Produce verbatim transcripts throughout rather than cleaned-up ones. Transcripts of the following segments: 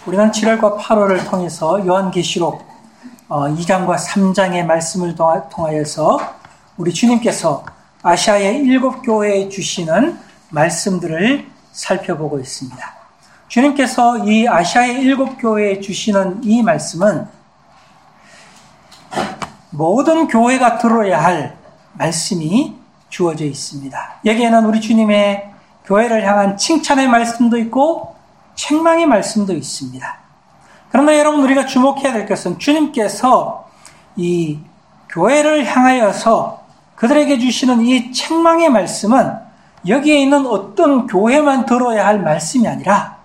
우리는 칠월과 팔월을 통해서 요한계시록 이 장과 삼 장의 말씀을 통하여서 우리 주님께서 아시아의 일곱 교회에 주시는 말씀들을 살펴보고 있습니다. 주님께서 이 아시아의 일곱 교회에 주시는 이 말씀은 모든 교회가 들어야 할 말씀이 주어져 있습니다. 여기에는 우리 주님의 교회를 향한 칭찬의 말씀도 있고 책망의 말씀도 있습니다. 그런데 여러분, 우리가 주목해야 될 것은 주님께서 이 교회를 향하여서 그들에게 주시는 이 책망의 말씀은 여기에 있는 어떤 교회만 들어야 할 말씀이 아니라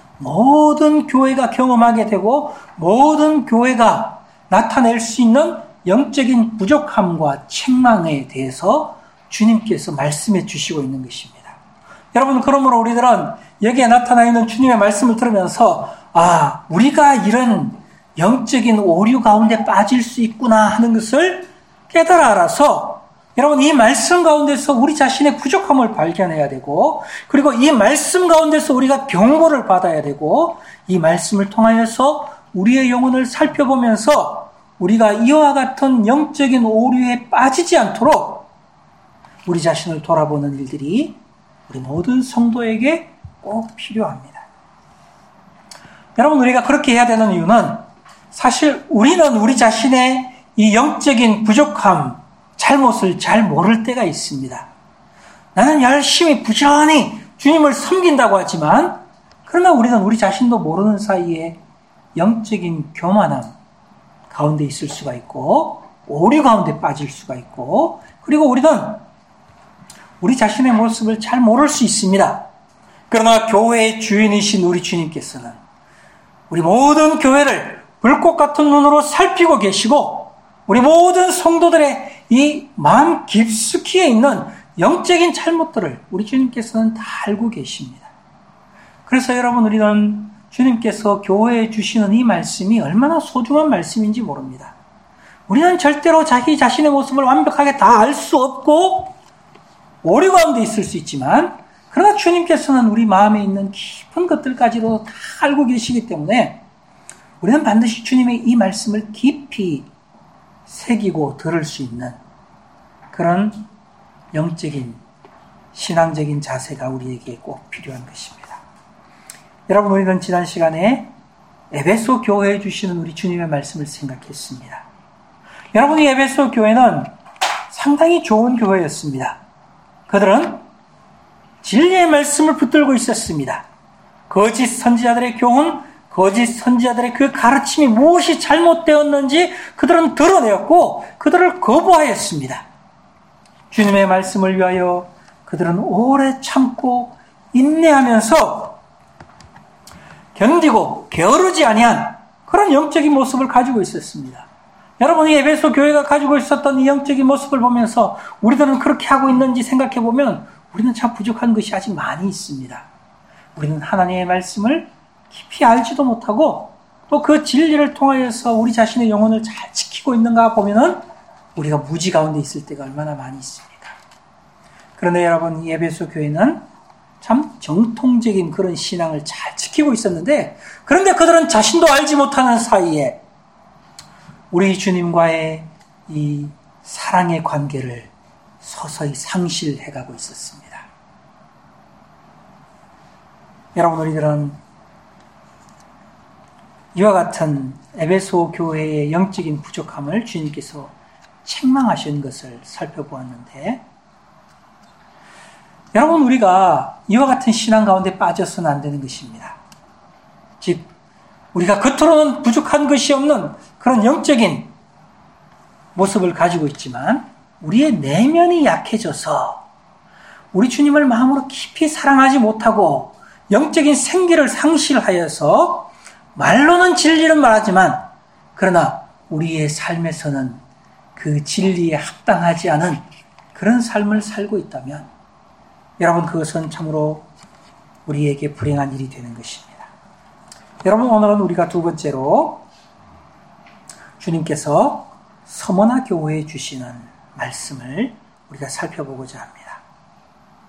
모든 교회가 경험하게 되고 모든 교회가 나타낼 수 있는 영적인 부족함과 책망에 대해서 주님께서 말씀해 주시고 있는 것입니다. 여러분, 그러므로 우리들은 여기에 나타나 있는 주님의 말씀을 들으면서 아, 우리가 이런 영적인 오류 가운데 빠질 수 있구나 하는 것을 깨달아 알아서 여러분, 이 말씀 가운데서 우리 자신의 부족함을 발견해야 되고, 그리고 이 말씀 가운데서 우리가 경고를 받아야 되고, 이 말씀을 통하여서 우리의 영혼을 살펴보면서 우리가 이와 같은 영적인 오류에 빠지지 않도록 우리 자신을 돌아보는 일들이 우리 모든 성도에게 꼭 필요합니다. 여러분, 우리가 그렇게 해야 되는 이유는 사실 우리는 우리 자신의 이 영적인 부족함, 잘못을 잘 모를 때가 있습니다. 나는 열심히 부지런히 주님을 섬긴다고 하지만 그러나 우리는 우리 자신도 모르는 사이에 영적인 교만함 가운데 있을 수가 있고 오류 가운데 빠질 수가 있고, 그리고 우리는 우리 자신의 모습을 잘 모를 수 있습니다. 그러나 교회의 주인이신 우리 주님께서는 우리 모든 교회를 불꽃 같은 눈으로 살피고 계시고 우리 모든 성도들의 이 마음 깊숙이에 있는 영적인 잘못들을 우리 주님께서는 다 알고 계십니다. 그래서 여러분, 우리는 주님께서 교회에 주시는 이 말씀이 얼마나 소중한 말씀인지 모릅니다. 우리는 절대로 자기 자신의 모습을 완벽하게 다 알 수 없고 오류 가운데 있을 수 있지만, 그러나 주님께서는 우리 마음에 있는 깊은 것들까지도 다 알고 계시기 때문에 우리는 반드시 주님의 이 말씀을 깊이 새기고 들을 수 있는 그런 영적인 신앙적인 자세가 우리에게 꼭 필요한 것입니다. 여러분, 우리는 지난 시간에 에베소 교회에 주시는 우리 주님의 말씀을 생각했습니다. 여러분, 이 에베소 교회는 상당히 좋은 교회였습니다. 그들은 진리의 말씀을 붙들고 있었습니다. 거짓 선지자들의 교훈, 거짓 선지자들의 그 가르침이 무엇이 잘못되었는지 그들은 드러내었고 그들을 거부하였습니다. 주님의 말씀을 위하여 그들은 오래 참고 인내하면서 견디고 게으르지 아니한 그런 영적인 모습을 가지고 있었습니다. 여러분, 이 에베소 교회가 가지고 있었던 이 영적인 모습을 보면서 우리들은 그렇게 하고 있는지 생각해 보면 우리는 참 부족한 것이 아직 많이 있습니다. 우리는 하나님의 말씀을 깊이 알지도 못하고 또 그 진리를 통하여서 우리 자신의 영혼을 잘 지키고 있는가 보면은 우리가 무지 가운데 있을 때가 얼마나 많이 있습니까? 그런데 여러분, 이 에베소 교회는 참 정통적인 그런 신앙을 잘 지키고 있었는데, 그런데 그들은 자신도 알지 못하는 사이에 우리 주님과의 이 사랑의 관계를 서서히 상실해가고 있었습니다. 여러분, 우리들은 이와 같은 에베소 교회의 영적인 부족함을 주님께서 책망하신 것을 살펴보았는데, 여러분, 우리가 이와 같은 신앙 가운데 빠져서는 안 되는 것입니다. 즉, 우리가 겉으로는 부족한 것이 없는 그런 영적인 모습을 가지고 있지만 우리의 내면이 약해져서 우리 주님을 마음으로 깊이 사랑하지 못하고 영적인 생기를 상실하여서 말로는 진리를 말하지만 그러나 우리의 삶에서는 그 진리에 합당하지 않은 그런 삶을 살고 있다면 여러분, 그것은 참으로 우리에게 불행한 일이 되는 것입니다. 여러분, 오늘은 우리가 두 번째로 주님께서 서머나 교회에 주시는 말씀을 우리가 살펴보고자 합니다.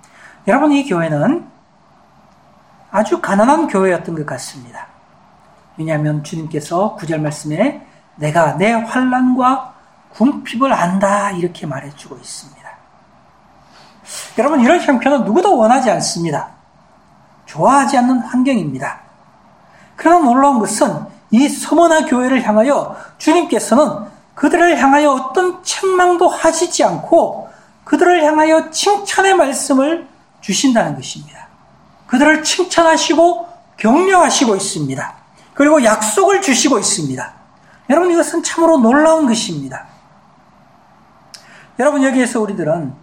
여러분, 이 교회는 아주 가난한 교회였던 것 같습니다. 왜냐하면 주님께서 구 절 말씀에 내가 내 환난과 궁핍을 안다 이렇게 말해주고 있습니다. 여러분, 이런 형편은 누구도 원하지 않습니다. 좋아하지 않는 환경입니다. 그러나 놀라운 것은 이 서머나 교회를 향하여 주님께서는 그들을 향하여 어떤 책망도 하시지 않고 그들을 향하여 칭찬의 말씀을 주신다는 것입니다. 그들을 칭찬하시고 격려하시고 있습니다. 그리고 약속을 주시고 있습니다. 여러분, 이것은 참으로 놀라운 것입니다. 여러분, 여기에서 우리들은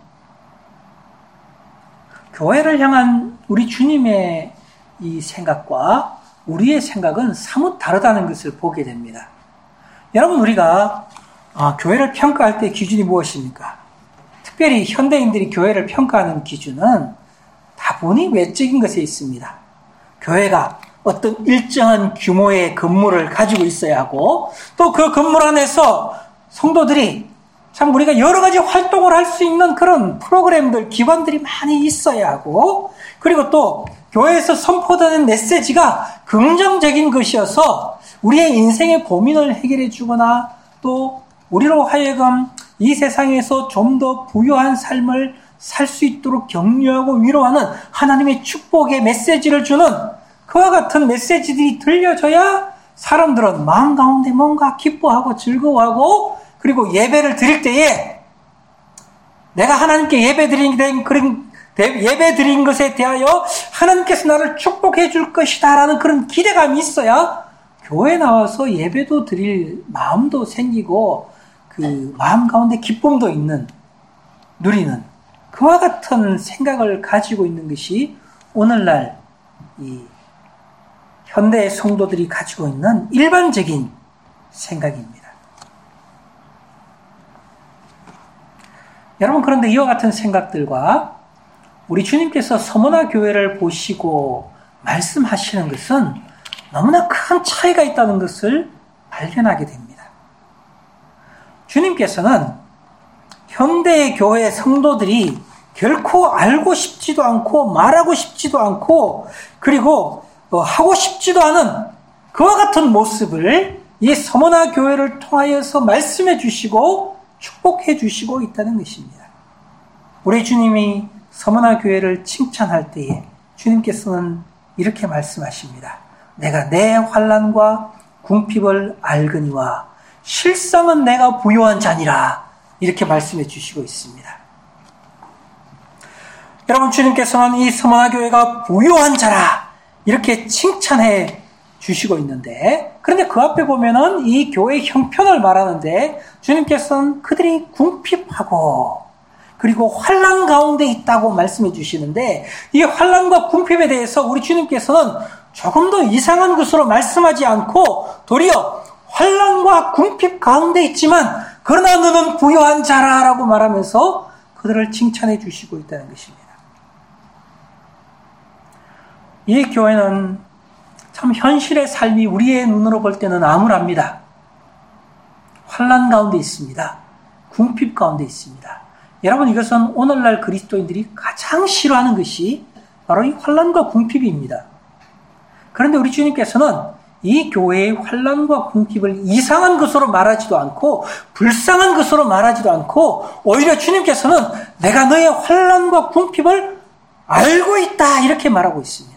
교회를 향한 우리 주님의 이 생각과 우리의 생각은 사뭇 다르다는 것을 보게 됩니다. 여러분, 우리가 아, 교회를 평가할 때 기준이 무엇입니까? 특별히 현대인들이 교회를 평가하는 기준은 다분히 외적인 것에 있습니다. 교회가 어떤 일정한 규모의 건물을 가지고 있어야 하고 또 그 건물 안에서 성도들이 참 우리가 여러 가지 활동을 할 수 있는 그런 프로그램들, 기관들이 많이 있어야 하고 그리고 또 교회에서 선포되는 메시지가 긍정적인 것이어서 우리의 인생의 고민을 해결해 주거나 또 우리로 하여금 이 세상에서 좀 더 부유한 삶을 살 수 있도록 격려하고 위로하는 하나님의 축복의 메시지를 주는 그와 같은 메시지들이 들려져야 사람들은 마음 가운데 뭔가 기뻐하고 즐거워하고 그리고 예배를 드릴 때에 내가 하나님께 예배 드린 그런 예배 드린 것에 대하여 하나님께서 나를 축복해 줄 것이다 라는 그런 기대감이 있어야 교회 나와서 예배도 드릴 마음도 생기고 그 마음 가운데 기쁨도 있는 누리는 그와 같은 생각을 가지고 있는 것이 오늘날 이 현대의 성도들이 가지고 있는 일반적인 생각입니다. 여러분, 그런데 이와 같은 생각들과 우리 주님께서 서머나 교회를 보시고 말씀하시는 것은 너무나 큰 차이가 있다는 것을 발견하게 됩니다. 주님께서는 현대의 교회 성도들이 결코 알고 싶지도 않고 말하고 싶지도 않고 그리고 하고 싶지도 않은 그와 같은 모습을 이 서머나 교회를 통하여서 말씀해 주시고 축복해 주시고 있다는 것입니다. 우리 주님이 서머나 교회를 칭찬할 때에 주님께서는 이렇게 말씀하십니다. 내가 내 환난과 궁핍을 알거니와 실상은 내가 부요한 자니라 이렇게 말씀해 주시고 있습니다. 여러분, 주님께서는 이 서머나 교회가 부요한 자라 이렇게 칭찬해 주시고 있는데 그런데 그 앞에 보면은 이 교회의 형편을 말하는데 주님께서는 그들이 궁핍하고 그리고 환난 가운데 있다고 말씀해 주시는데 이 환난과 궁핍에 대해서 우리 주님께서는 조금 더 이상한 것으로 말씀하지 않고 도리어 환난과 궁핍 가운데 있지만 그러나 너는 부요한 자라라고 말하면서 그들을 칭찬해 주시고 있다는 것입니다. 이 교회는 참 현실의 삶이 우리의 눈으로 볼 때는 암울합니다. 환난 가운데 있습니다. 궁핍 가운데 있습니다. 여러분, 이것은 오늘날 그리스도인들이 가장 싫어하는 것이 바로 이 환난과 궁핍입니다. 그런데 우리 주님께서는 이 교회의 환난과 궁핍을 이상한 것으로 말하지도 않고 불쌍한 것으로 말하지도 않고 오히려 주님께서는 내가 너의 환난과 궁핍을 알고 있다 이렇게 말하고 있습니다.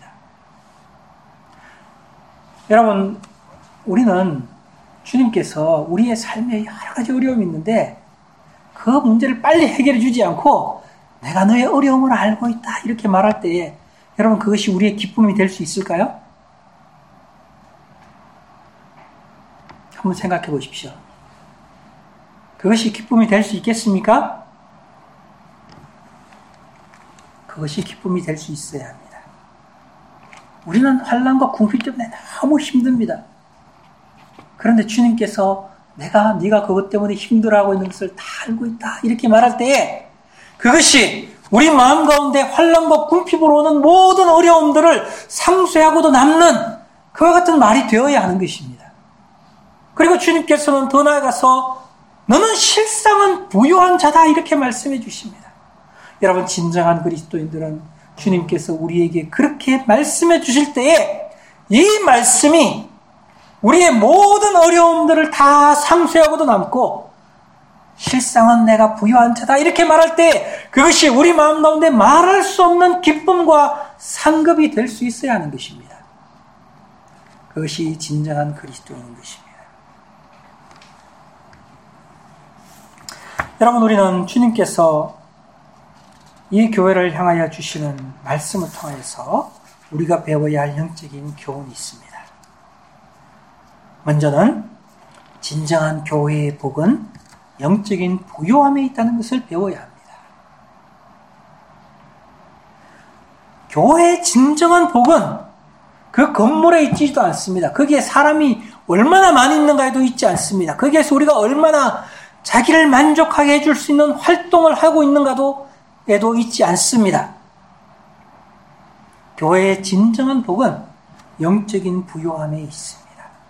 여러분, 우리는 주님께서 우리의 삶에 여러 가지 어려움이 있는데 그 문제를 빨리 해결해 주지 않고 내가 너의 어려움을 알고 있다 이렇게 말할 때에 여러분, 그것이 우리의 기쁨이 될 수 있을까요? 한번 생각해 보십시오. 그것이 기쁨이 될 수 있겠습니까? 그것이 기쁨이 될 수 있어야 합니다. 우리는 환난과 궁핍 때문에 너무 힘듭니다. 그런데 주님께서 내가 네가 그것 때문에 힘들어하고 있는 것을 다 알고 있다 이렇게 말할 때에 그것이 우리 마음 가운데 환난과 궁핍으로 오는 모든 어려움들을 상쇄하고도 남는 그와 같은 말이 되어야 하는 것입니다. 그리고 주님께서는 더 나아가서 너는 실상은 부요한 자다 이렇게 말씀해 주십니다. 여러분, 진정한 그리스도인들은 주님께서 우리에게 그렇게 말씀해 주실 때에 이 말씀이 우리의 모든 어려움들을 다 상쇄하고도 남고 실상은 내가 부유한 자다 이렇게 말할 때 그것이 우리 마음 가운데 말할 수 없는 기쁨과 상급이 될 수 있어야 하는 것입니다. 그것이 진정한 그리스도인 것입니다. 여러분, 우리는 주님께서 이 교회를 향하여 주시는 말씀을 통해서 우리가 배워야 할 영적인 교훈이 있습니다. 먼저는 진정한 교회의 복은 영적인 부요함에 있다는 것을 배워야 합니다. 교회의 진정한 복은 그 건물에 있지도 않습니다. 거기에 사람이 얼마나 많이 있는가에도 있지 않습니다. 거기에서 우리가 얼마나 자기를 만족하게 해줄 수 있는 활동을 하고 있는가도 에도 있지 않습니다. 교회의 진정한 복은 영적인 부요함에 있습니다.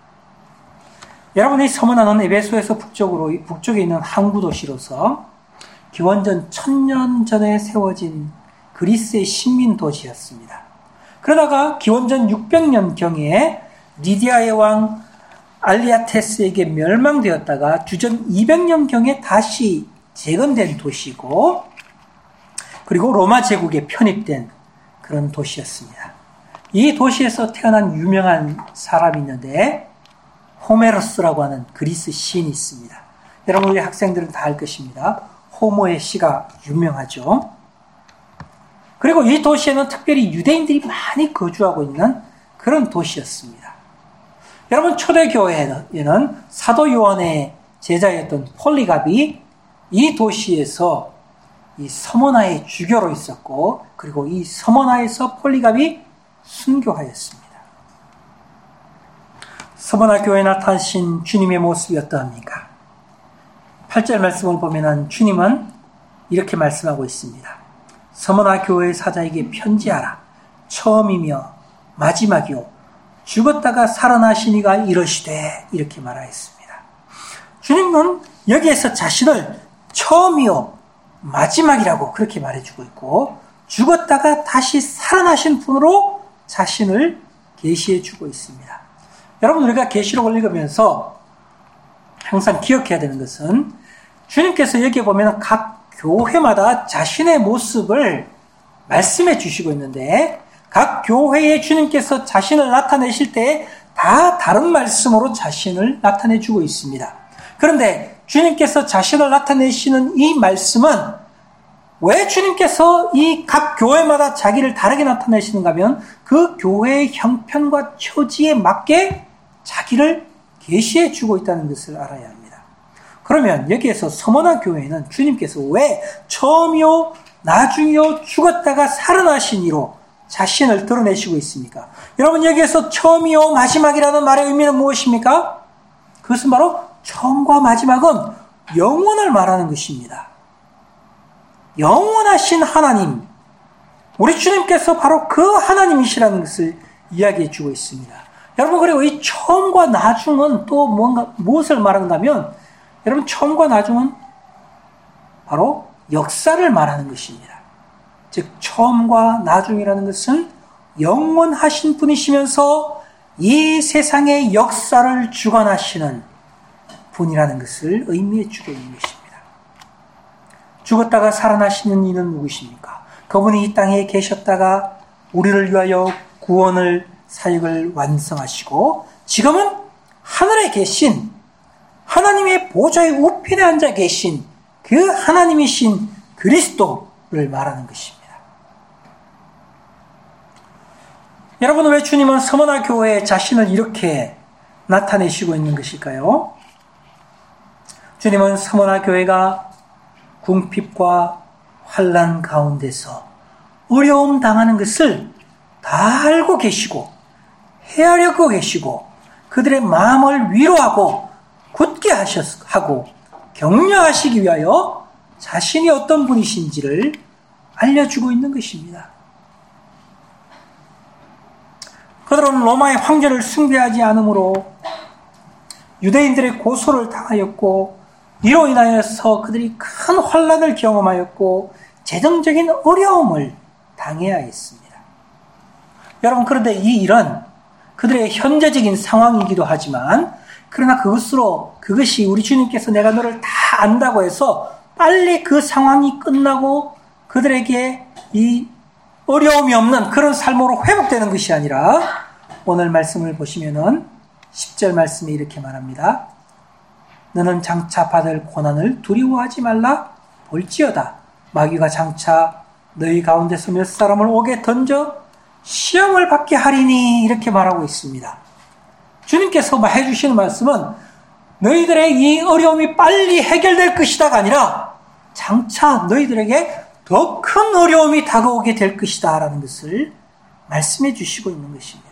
여러분이 서문화는 에베소에서 북쪽으로, 북쪽에 있는 항구 도시로서 기원전 천년 전에 세워진 그리스의 식민 도시였습니다. 그러다가 기원전 육백 년경에 리디아의 왕 알리아테스에게 멸망되었다가 주전 이백 년경에 다시 재건된 도시고, 그리고 로마 제국에 편입된 그런 도시였습니다. 이 도시에서 태어난 유명한 사람이 있는데 호메로스라고 하는 그리스 시인이 있습니다. 여러분, 우리 학생들은 다 알 것입니다. 호모의 시가 유명하죠. 그리고 이 도시에는 특별히 유대인들이 많이 거주하고 있는 그런 도시였습니다. 여러분, 초대교회에는 사도 요한의 제자였던 폴리갑이 이 도시에서 이 서머나의 주교로 있었고, 그리고 이 서머나에서 폴리갑이 순교하였습니다. 서머나 교회에 나타나신 주님의 모습이 어떠합니까? 팔 절 말씀을 보면 주님은 이렇게 말씀하고 있습니다. 서머나 교회의 사자에게 편지하라. 처음이며 마지막이요 죽었다가 살아나신 이가 이러시되, 이렇게 말하였습니다. 주님은 여기에서 자신을 처음이요 마지막이라고 그렇게 말해주고 있고, 죽었다가 다시 살아나신 분으로 자신을 계시해주고 있습니다. 여러분, 우리가 계시록을 읽으면서 항상 기억해야 되는 것은 주님께서 여기에 보면 각 교회마다 자신의 모습을 말씀해 주시고 있는데, 각 교회에 주님께서 자신을 나타내실 때 다 다른 말씀으로 자신을 나타내 주고 있습니다. 그런데 주님께서 자신을 나타내시는 이 말씀은 왜 주님께서 이 각 교회마다 자기를 다르게 나타내시는가 하면 그 교회의 형편과 처지에 맞게 자기를 계시해 주고 있다는 것을 알아야 합니다. 그러면 여기에서 서머나 교회는 주님께서 왜 처음이요 나중이요 죽었다가 살아나신 이로 자신을 드러내시고 있습니까? 여러분, 여기에서 처음이요 마지막이라는 말의 의미는 무엇입니까? 그것은 바로 처음과 마지막은 영원을 말하는 것입니다. 영원하신 하나님, 우리 주님께서 바로 그 하나님이시라는 것을 이야기해 주고 있습니다. 여러분, 그리고 이 처음과 나중은 또 뭔가, 무엇을 말하는가 하면, 여러분, 처음과 나중은 바로 역사를 말하는 것입니다. 즉, 처음과 나중이라는 것은 영원하신 분이시면서 이 세상의 역사를 주관하시는 분이라는 것을 의미해 주고 있는 것입니다. 죽었다가 살아나시는 이는 누구십니까? 그분이 이 땅에 계셨다가 우리를 위하여 구원을 사역을 완성하시고 지금은 하늘에 계신 하나님의 보좌의 우편에 앉아 계신 그 하나님이신 그리스도를 말하는 것입니다. 여러분, 왜 주님은 서머나 교회에 자신을 이렇게 나타내시고 있는 것일까요? 주님은 서머나 교회가 궁핍과 환난 가운데서 어려움 당하는 것을 다 알고 계시고 헤아려고 계시고 그들의 마음을 위로하고 굳게 하고 격려하시기 위하여 자신이 어떤 분이신지를 알려주고 있는 것입니다. 그들은 로마의 황제를 숭배하지 않으므로 유대인들의 고소를 당하였고 이로 인하여서 그들이 큰 환난을 경험하였고 재정적인 어려움을 당해야 했습니다. 여러분, 그런데 이 일은 그들의 현재적인 상황이기도 하지만 그러나 그것으로 그것이 우리 주님께서 내가 너를 다 안다고 해서 빨리 그 상황이 끝나고 그들에게 이 어려움이 없는 그런 삶으로 회복되는 것이 아니라 오늘 말씀을 보시면은 십 절 말씀에 이렇게 말합니다. 너는 장차 받을 고난을 두려워하지 말라. 볼지어다 마귀가 장차 너희 가운데서 몇 사람을 옥에 던져 시험을 받게 하리니 이렇게 말하고 있습니다. 주님께서 해주시는 말씀은 너희들의 이 어려움이 빨리 해결될 것이다가 아니라 장차 너희들에게 더 큰 어려움이 다가오게 될 것이다 라는 것을 말씀해 주시고 있는 것입니다.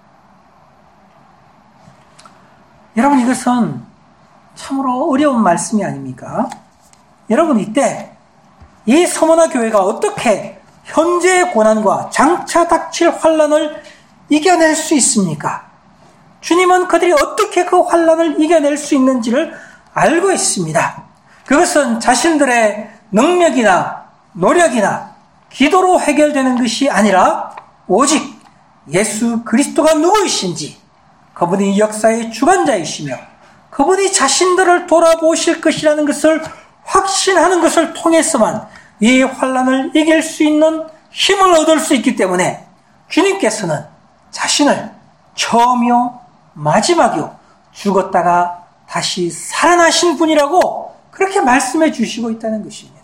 여러분, 이것은 참으로 어려운 말씀이 아닙니까? 여러분, 이때 이 서머나 교회가 어떻게 현재의 고난과 장차 닥칠 환난을 이겨낼 수 있습니까? 주님은 그들이 어떻게 그 환난을 이겨낼 수 있는지를 알고 있습니다. 그것은 자신들의 능력이나 노력이나 기도로 해결되는 것이 아니라 오직 예수 그리스도가 누구이신지, 그분이 역사의 주관자이시며 그분이 자신들을 돌아보실 것이라는 것을 확신하는 것을 통해서만 이 환난을 이길 수 있는 힘을 얻을 수 있기 때문에 주님께서는 자신을 처음이요 마지막이요 죽었다가 다시 살아나신 분이라고 그렇게 말씀해 주시고 있다는 것입니다.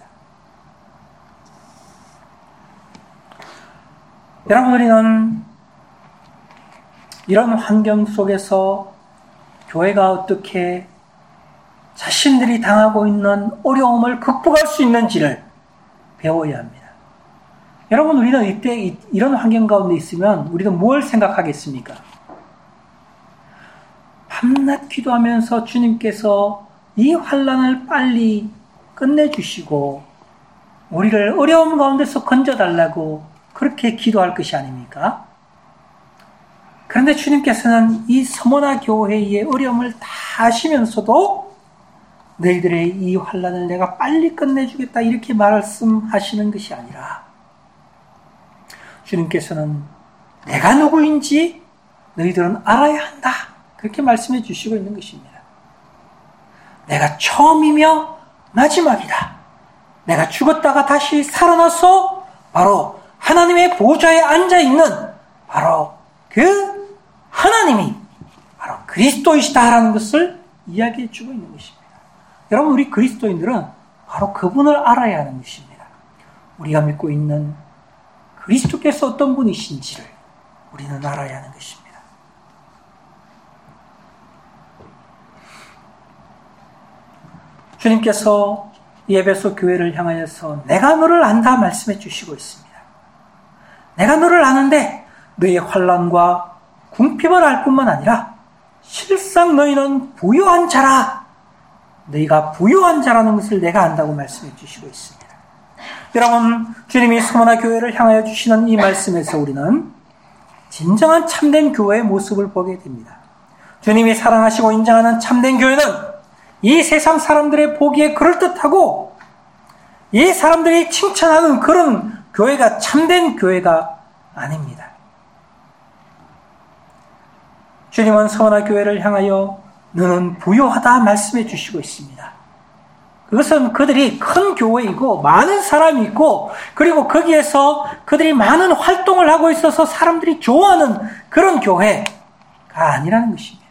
여러분, 우리는 이런 환경 속에서 교회가 어떻게 자신들이 당하고 있는 어려움을 극복할 수 있는지를 배워야 합니다. 여러분, 우리는 이때 이런 환경 가운데 있으면 우리는 뭘 생각하겠습니까? 밤낮 기도하면서 주님께서 이 환난을 빨리 끝내주시고 우리를 어려움 가운데서 건져달라고 그렇게 기도할 것이 아닙니까? 그런데 주님께서는 이 서머나 교회의 어려움을 다 아시면서도 너희들의 이 환난을 내가 빨리 끝내주겠다 이렇게 말씀하시는 것이 아니라 주님께서는 내가 누구인지 너희들은 알아야 한다 그렇게 말씀해 주시고 있는 것입니다. 내가 처음이며 마지막이다. 내가 죽었다가 다시 살아나서 바로 하나님의 보좌에 앉아있는 바로 그 하나님이 바로 그리스도이시다라는 것을 이야기해 주고 있는 것입니다. 여러분, 우리 그리스도인들은 바로 그분을 알아야 하는 것입니다. 우리가 믿고 있는 그리스도께서 어떤 분이신지를 우리는 알아야 하는 것입니다. 주님께서 에베소 교회를 향하여서 내가 너를 안다 말씀해 주시고 있습니다. 내가 너를 아는데 너의 환난과 궁핍을 알 뿐만 아니라 실상 너희는 부유한 자라. 너희가 부유한 자라는 것을 내가 안다고 말씀해 주시고 있습니다. 여러분, 주님이 서머나 교회를 향하여 주시는 이 말씀에서 우리는 진정한 참된 교회의 모습을 보게 됩니다. 주님이 사랑하시고 인정하는 참된 교회는 이 세상 사람들의 보기에 그럴듯하고 이 사람들이 칭찬하는 그런 교회가 참된 교회가 아닙니다. 주님은 서머나 교회를 향하여 너는 부유하다 말씀해 주시고 있습니다. 그것은 그들이 큰 교회이고 많은 사람이 있고 그리고 거기에서 그들이 많은 활동을 하고 있어서 사람들이 좋아하는 그런 교회가 아니라는 것입니다.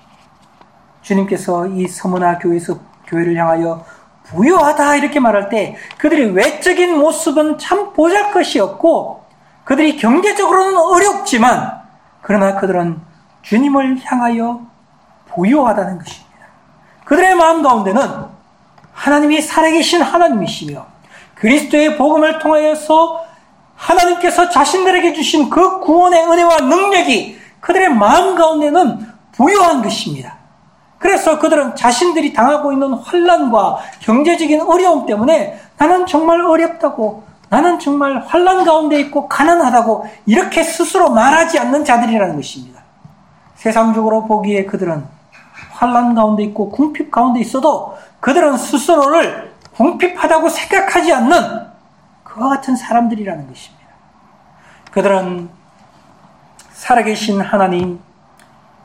주님께서 이 서머나 교회에서 교회를 향하여 부유하다 이렇게 말할 때 그들의 외적인 모습은 참 보잘것이 없고 그들이 경제적으로는 어렵지만 그러나 그들은 주님을 향하여 부유하다는 것입니다. 그들의 마음 가운데는 하나님이 살아계신 하나님이시며 그리스도의 복음을 통하여서 하나님께서 자신들에게 주신 그 구원의 은혜와 능력이 그들의 마음 가운데는 부유한 것입니다. 그래서 그들은 자신들이 당하고 있는 환난과 경제적인 어려움 때문에 나는 정말 어렵다고, 나는 정말 환난 가운데 있고 가난하다고 이렇게 스스로 말하지 않는 자들이라는 것입니다. 세상적으로 보기에 그들은 환난 가운데 있고 궁핍 가운데 있어도 그들은 스스로를 궁핍하다고 생각하지 않는 그와 같은 사람들이라는 것입니다. 그들은 살아계신 하나님,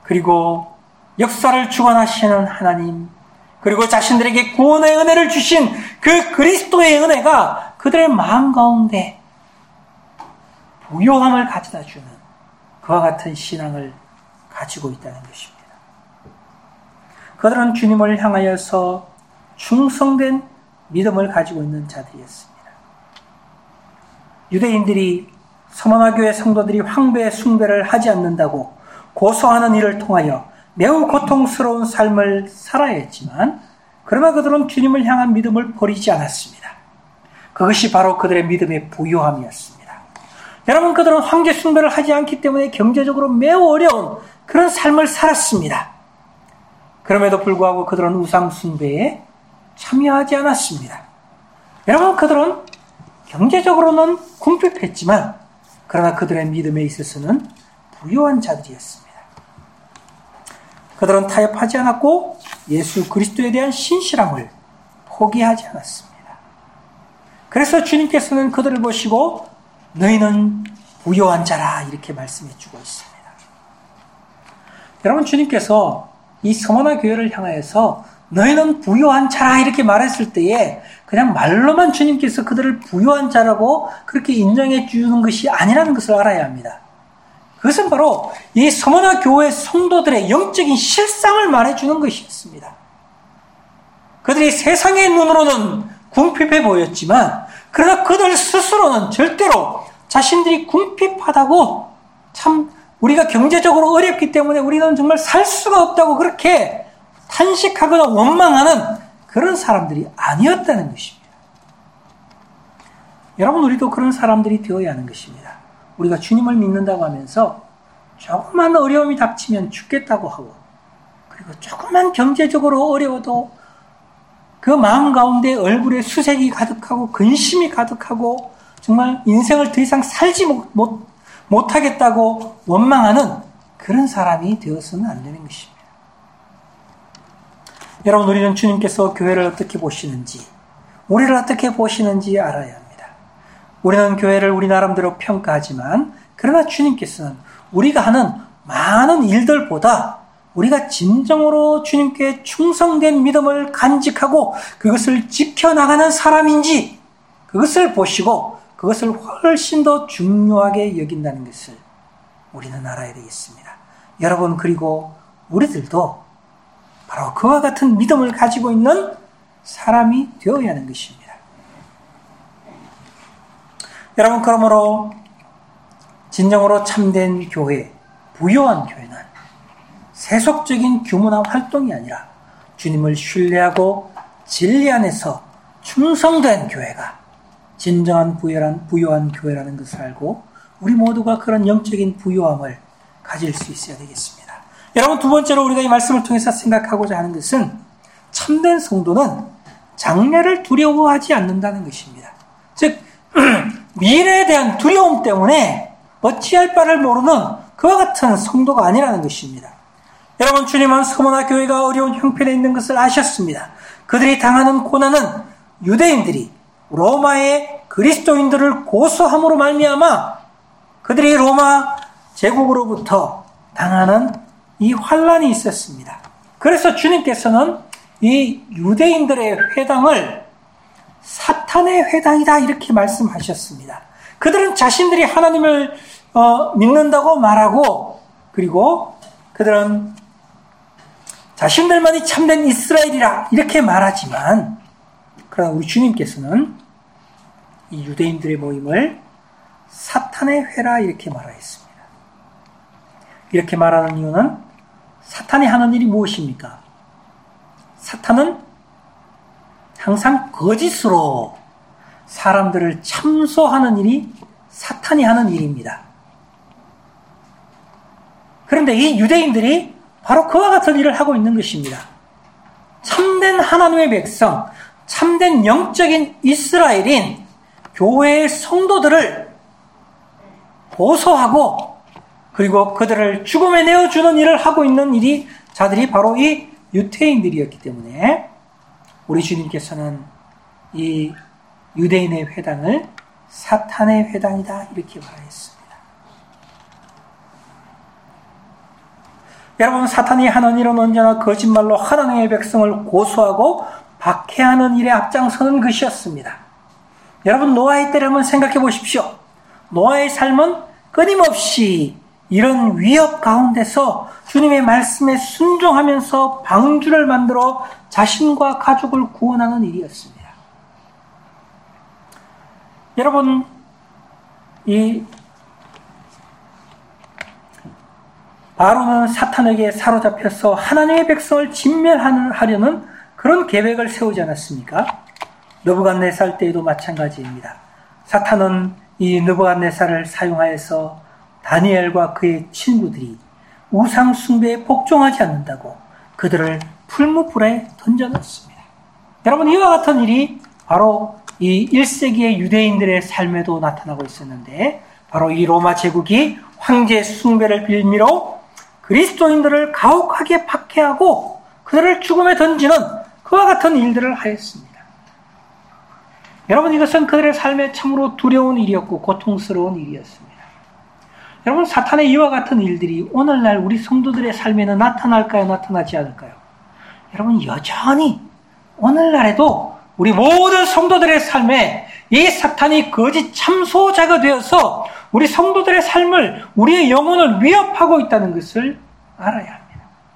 그리고 역사를 주관하시는 하나님, 그리고 자신들에게 구원의 은혜를 주신 그 그리스도의 은혜가 그들의 마음 가운데 부요함을 가져다 주는 그와 같은 신앙을 가지고 있다는 것입니다. 그들은 주님을 향하여서 충성된 믿음을 가지고 있는 자들이었습니다. 유대인들이 서머나 교회 성도들이 황배 숭배를 하지 않는다고 고소하는 일을 통하여 매우 고통스러운 삶을 살아야 했지만, 그러나 그들은 주님을 향한 믿음을 버리지 않았습니다. 그것이 바로 그들의 믿음의 부요함이었습니다. 여러분, 그들은 황제 숭배를 하지 않기 때문에 경제적으로 매우 어려운 그런 삶을 살았습니다. 그럼에도 불구하고 그들은 우상 숭배에 참여하지 않았습니다. 여러분, 그들은 경제적으로는 궁핍했지만 그러나 그들의 믿음에 있어서는 부요한 자들이었습니다. 그들은 타협하지 않았고 예수 그리스도에 대한 신실함을 포기하지 않았습니다. 그래서 주님께서는 그들을 보시고 너희는 부요한 자라 이렇게 말씀해 주고 있습니다. 여러분, 주님께서 이 서머나 교회를 향하여서 너희는 부요한 자라 이렇게 말했을 때에 그냥 말로만 주님께서 그들을 부요한 자라고 그렇게 인정해 주는 것이 아니라는 것을 알아야 합니다. 그것은 바로 이 서머나 교회 성도들의 영적인 실상을 말해주는 것이었습니다. 그들이 세상의 눈으로는 궁핍해 보였지만 그러나 그들 스스로는 절대로 자신들이 궁핍하다고, 참 우리가 경제적으로 어렵기 때문에 우리는 정말 살 수가 없다고 그렇게 탄식하거나 원망하는 그런 사람들이 아니었다는 것입니다. 여러분, 우리도 그런 사람들이 되어야 하는 것입니다. 우리가 주님을 믿는다고 하면서 조금만 어려움이 닥치면 죽겠다고 하고, 그리고 조금만 경제적으로 어려워도 그 마음 가운데 얼굴에 수색이 가득하고 근심이 가득하고 정말 인생을 더 이상 살지 못, 못, 못하겠다고 원망하는 그런 사람이 되어서는 안 되는 것입니다. 여러분, 우리는 주님께서 교회를 어떻게 보시는지, 우리를 어떻게 보시는지 알아야 합니다. 우리는 교회를 우리 나름대로 평가하지만 그러나 주님께서는 우리가 하는 많은 일들보다 우리가 진정으로 주님께 충성된 믿음을 간직하고 그것을 지켜나가는 사람인지 그것을 보시고 그것을 훨씬 더 중요하게 여긴다는 것을 우리는 알아야 되겠습니다. 여러분, 그리고 우리들도 바로 그와 같은 믿음을 가지고 있는 사람이 되어야 하는 것입니다. 여러분, 그러므로 진정으로 참된 교회, 부요한 교회는 세속적인 규모나 활동이 아니라 주님을 신뢰하고 진리 안에서 충성된 교회가 진정한 부요한, 부요한 교회라는 것을 알고 우리 모두가 그런 영적인 부요함을 가질 수 있어야 되겠습니다. 여러분, 두 번째로 우리가 이 말씀을 통해서 생각하고자 하는 것은 참된 성도는 장래를 두려워하지 않는다는 것입니다. 즉, 미래에 대한 두려움 때문에 어찌할 바를 모르는 그와 같은 성도가 아니라는 것입니다. 여러분, 주님은 서머나 교회가 어려운 형편에 있는 것을 아셨습니다. 그들이 당하는 고난은 유대인들이 로마의 그리스도인들을 고소함으로 말미암아 그들이 로마 제국으로부터 당하는 이 환란이 있었습니다. 그래서 주님께서는 이 유대인들의 회당을 사탄의 회당이다 이렇게 말씀하셨습니다. 그들은 자신들이 하나님을 어, 믿는다고 말하고, 그리고 그들은 자신들만이 참된 이스라엘이라 이렇게 말하지만, 그러나 우리 주님께서는 이 유대인들의 모임을 사탄의 회라 이렇게 말하였습니다. 이렇게 말하는 이유는 사탄이 하는 일이 무엇입니까? 사탄은 항상 거짓으로 사람들을 참소하는 일이 사탄이 하는 일입니다. 그런데 이 유대인들이 바로 그와 같은 일을 하고 있는 것입니다. 참된 하나님의 백성, 참된 영적인 이스라엘인 교회의 성도들을 고소하고 그리고 그들을 죽음에 내어주는 일을 하고 있는 일이 자들이 바로 이 유대인들이었기 때문에 우리 주님께서는 이 유대인의 회당을 사탄의 회당이다 이렇게 말했습니다. 여러분, 사탄이 하는 일은 언제나 거짓말로 하나님의 백성을 고소하고 박해하는 일에 앞장서는 것이었습니다. 여러분, 노아의 때를 한번 생각해 보십시오. 노아의 삶은 끊임없이 이런 위협 가운데서 주님의 말씀에 순종하면서 방주를 만들어 자신과 가족을 구원하는 일이었습니다. 여러분, 이 바로는 사탄에게 사로잡혀서 하나님의 백성을 진멸하려는 그런 계획을 세우지 않았습니까? 느부갓네살 때에도 마찬가지입니다. 사탄은 이 느부갓네살을 사용하여서 다니엘과 그의 친구들이 우상 숭배에 복종하지 않는다고 그들을 풀무불에 던져놨습니다. 여러분, 이와 같은 일이 바로 이 일 세기의 유대인들의 삶에도 나타나고 있었는데, 바로 이 로마 제국이 황제 숭배를 빌미로 그리스도인들을 가혹하게 박해하고 그들을 죽음에 던지는 그와 같은 일들을 하였습니다. 여러분, 이것은 그들의 삶에 참으로 두려운 일이었고 고통스러운 일이었습니다. 여러분, 사탄의 이와 같은 일들이 오늘날 우리 성도들의 삶에는 나타날까요? 나타나지 않을까요? 여러분, 여전히 오늘날에도 우리 모든 성도들의 삶에 이 사탄이 거짓 참소자가 되어서 우리 성도들의 삶을, 우리의 영혼을 위협하고 있다는 것을 알아야 합니다.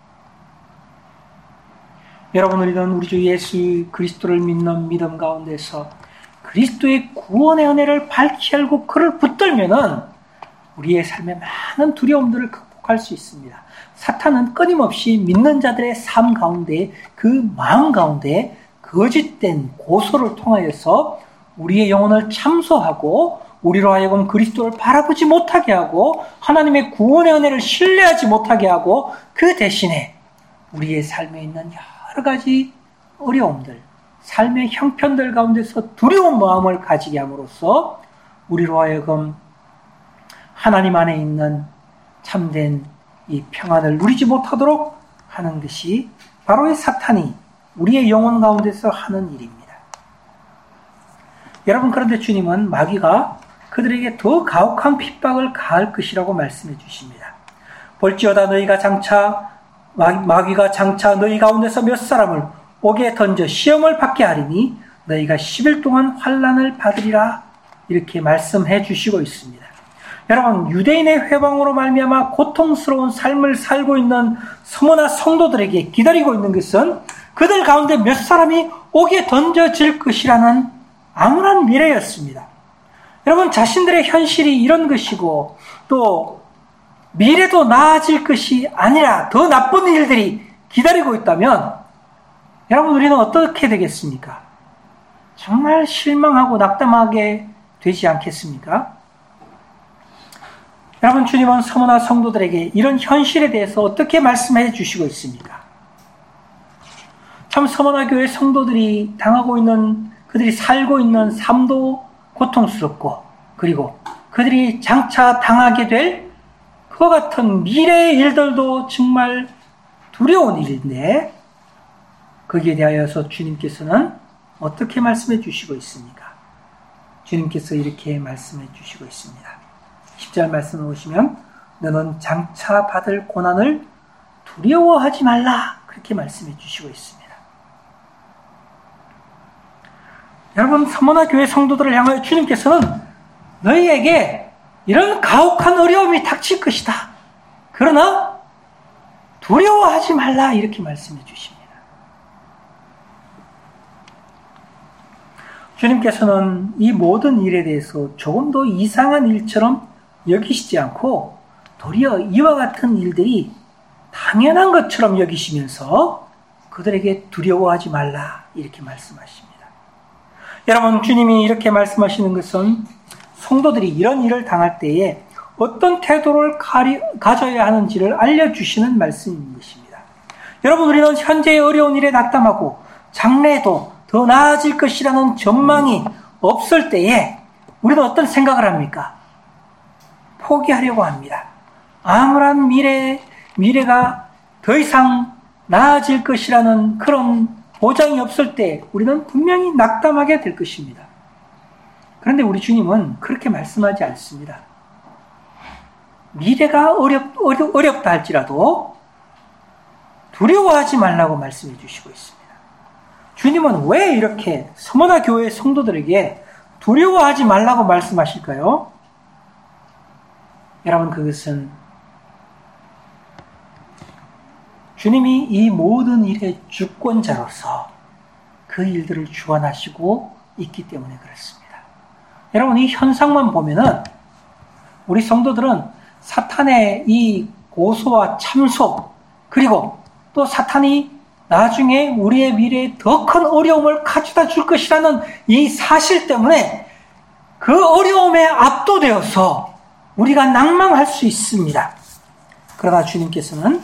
여러분, 우리는 우리 주 예수 그리스도를 믿는 믿음 가운데서 그리스도의 구원의 은혜를 밝히 알고 그를 붙들면은 우리의 삶에 많은 두려움들을 극복할 수 있습니다. 사탄은 끊임없이 믿는 자들의 삶 가운데, 그 마음 가운데 거짓된 고소를 통하여서 우리의 영혼을 참소하고 우리로 하여금 그리스도를 바라보지 못하게 하고 하나님의 구원의 은혜를 신뢰하지 못하게 하고 그 대신에 우리의 삶에 있는 여러 가지 어려움들, 삶의 형편들 가운데서 두려운 마음을 가지게 함으로써 우리로 하여금 하나님 안에 있는 참된 이 평안을 누리지 못하도록 하는 것이 바로 이 사탄이 우리의 영혼 가운데서 하는 일입니다. 여러분, 그런데 주님은 마귀가 그들에게 더 가혹한 핍박을 가할 것이라고 말씀해 주십니다. 볼지어다 너희가 장차 마귀가 장차 너희 가운데서 몇 사람을 옥에 던져 시험을 받게 하리니 너희가 십 일 동안 환난을 받으리라, 이렇게 말씀해 주시고 있습니다. 여러분, 유대인의 회방으로 말미암아 고통스러운 삶을 살고 있는 서머나 성도들에게 기다리고 있는 것은 그들 가운데 몇 사람이 옥에 던져질 것이라는 암울한 미래였습니다. 여러분, 자신들의 현실이 이런 것이고 또 미래도 나아질 것이 아니라 더 나쁜 일들이 기다리고 있다면 여러분, 우리는 어떻게 되겠습니까? 정말 실망하고 낙담하게 되지 않겠습니까? 여러분, 주님은 서머나 성도들에게 이런 현실에 대해서 어떻게 말씀해 주시고 있습니까? 참 서머나 교회 성도들이 당하고 있는, 그들이 살고 있는 삶도 고통스럽고, 그리고 그들이 장차 당하게 될 그와 같은 미래의 일들도 정말 두려운 일인데, 거기에 대하여서 주님께서는 어떻게 말씀해 주시고 있습니까? 주님께서 이렇게 말씀해 주시고 있습니다. 십 절 말씀을 보시면 너는 장차 받을 고난을 두려워하지 말라, 그렇게 말씀해 주시고 있습니다. 여러분, 서머나 교회 성도들을 향하여 주님께서는 너희에게 이런 가혹한 어려움이 닥칠 것이다, 그러나 두려워하지 말라, 이렇게 말씀해 주십니다. 주님께서는 이 모든 일에 대해서 조금도 이상한 일처럼 여기시지 않고 도리어 이와 같은 일들이 당연한 것처럼 여기시면서 그들에게 두려워하지 말라, 이렇게 말씀하십니다. 여러분, 주님이 이렇게 말씀하시는 것은 성도들이 이런 일을 당할 때에 어떤 태도를 가져야 하는지를 알려주시는 말씀인 것입니다. 여러분, 우리는 현재의 어려운 일에 낙담하고 장래에도 더 나아질 것이라는 전망이 없을 때에 우리는 어떤 생각을 합니까? 포기하려고 합니다. 암울한 미래, 미래가 더 이상 나아질 것이라는 그런 보장이 없을 때 우리는 분명히 낙담하게 될 것입니다. 그런데 우리 주님은 그렇게 말씀하지 않습니다. 미래가 어렵, 어렵, 어렵다 할지라도 두려워하지 말라고 말씀해 주시고 있습니다. 주님은 왜 이렇게 서머나 교회 성도들에게 두려워하지 말라고 말씀하실까요? 여러분, 그것은 주님이 이 모든 일의 주권자로서 그 일들을 주관하시고 있기 때문에 그렇습니다. 여러분, 이 현상만 보면은 우리 성도들은 사탄의 이 고소와 참소, 그리고 또 사탄이 나중에 우리의 미래에 더 큰 어려움을 가져다 줄 것이라는 이 사실 때문에 그 어려움에 압도되어서 우리가 낭망할 수 있습니다. 그러나 주님께서는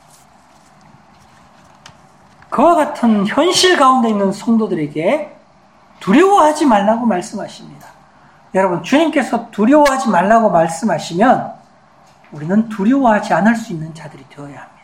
그와 같은 현실 가운데 있는 성도들에게 두려워하지 말라고 말씀하십니다. 여러분, 주님께서 두려워하지 말라고 말씀하시면 우리는 두려워하지 않을 수 있는 자들이 되어야 합니다.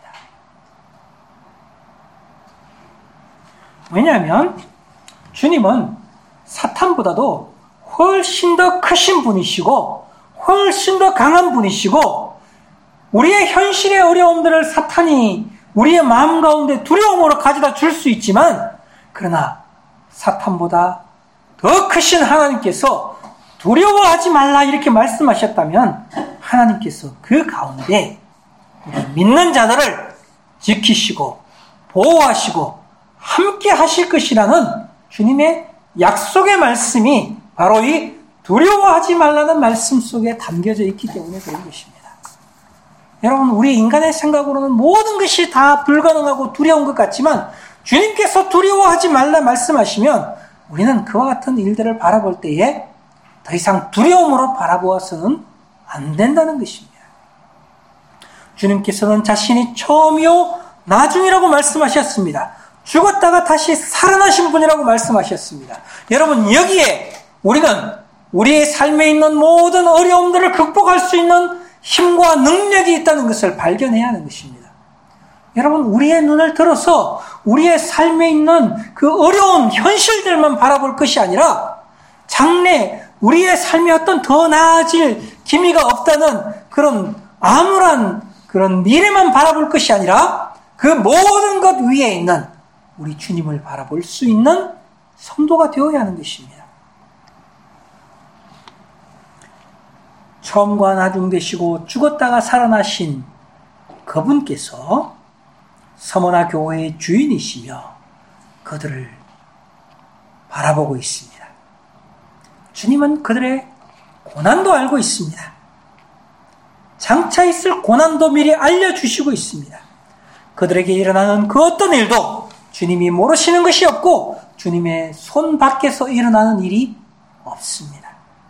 왜냐하면 주님은 사탄보다도 훨씬 더 크신 분이시고 훨씬 더 강한 분이시고 우리의 현실의 어려움들을 사탄이 우리의 마음 가운데 두려움으로 가져다 줄 수 있지만 그러나 사탄보다 더 크신 하나님께서 두려워하지 말라 이렇게 말씀하셨다면 하나님께서 그 가운데 우리 믿는 자들을 지키시고 보호하시고 함께 하실 것이라는 주님의 약속의 말씀이 바로 이 두려워하지 말라는 말씀 속에 담겨져 있기 때문에 그런 것입니다. 여러분, 우리 인간의 생각으로는 모든 것이 다 불가능하고 두려운 것 같지만 주님께서 두려워하지 말라 말씀하시면 우리는 그와 같은 일들을 바라볼 때에 더 이상 두려움으로 바라보아서는 안 된다는 것입니다. 주님께서는 자신이 처음이요 나중이라고 말씀하셨습니다. 죽었다가 다시 살아나신 분이라고 말씀하셨습니다. 여러분, 여기에 우리는 우리의 삶에 있는 모든 어려움들을 극복할 수 있는 힘과 능력이 있다는 것을 발견해야 하는 것입니다. 여러분, 우리의 눈을 들어서 우리의 삶에 있는 그 어려운 현실들만 바라볼 것이 아니라 장래 우리의 삶이 어떤 더 나아질 기미가 없다는 그런 암울한 그런 미래만 바라볼 것이 아니라 그 모든 것 위에 있는 우리 주님을 바라볼 수 있는 성도가 되어야 하는 것입니다. 처음과 나중 되시고 죽었다가 살아나신 그분께서 서머나 교회의 주인이시며 그들을 바라보고 있습니다. 주님은 그들의 고난도 알고 있습니다. 장차 있을 고난도 미리 알려주시고 있습니다. 그들에게 일어나는 그 어떤 일도 주님이 모르시는 것이 없고 주님의 손 밖에서 일어나는 일이 없습니다.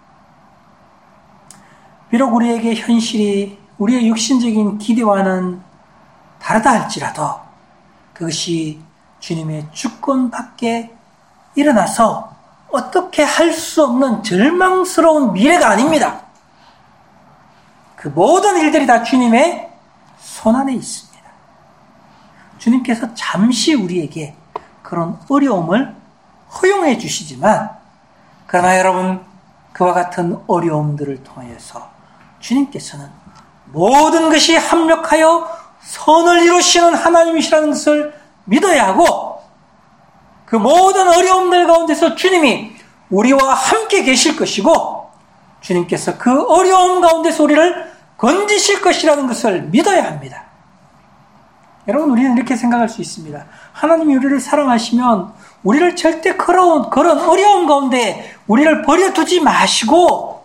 비록 우리에게 현실이 우리의 육신적인 기대와는 다르다 할지라도 그것이 주님의 주권 밖에 일어나서 어떻게 할 수 없는 절망스러운 미래가 아닙니다. 그 모든 일들이 다 주님의 손 안에 있습니다. 주님께서 잠시 우리에게 그런 어려움을 허용해 주시지만 그러나 여러분, 그와 같은 어려움들을 통해서 주님께서는 모든 것이 합력하여 선을 이루시는 하나님이시라는 것을 믿어야 하고 그 모든 어려움들 가운데서 주님이 우리와 함께 계실 것이고 주님께서 그 어려움 가운데서 우리를 건지실 것이라는 것을 믿어야 합니다. 여러분, 우리는 이렇게 생각할 수 있습니다. 하나님이 우리를 사랑하시면 우리를 절대 그런, 그런 어려움 가운데 우리를 버려두지 마시고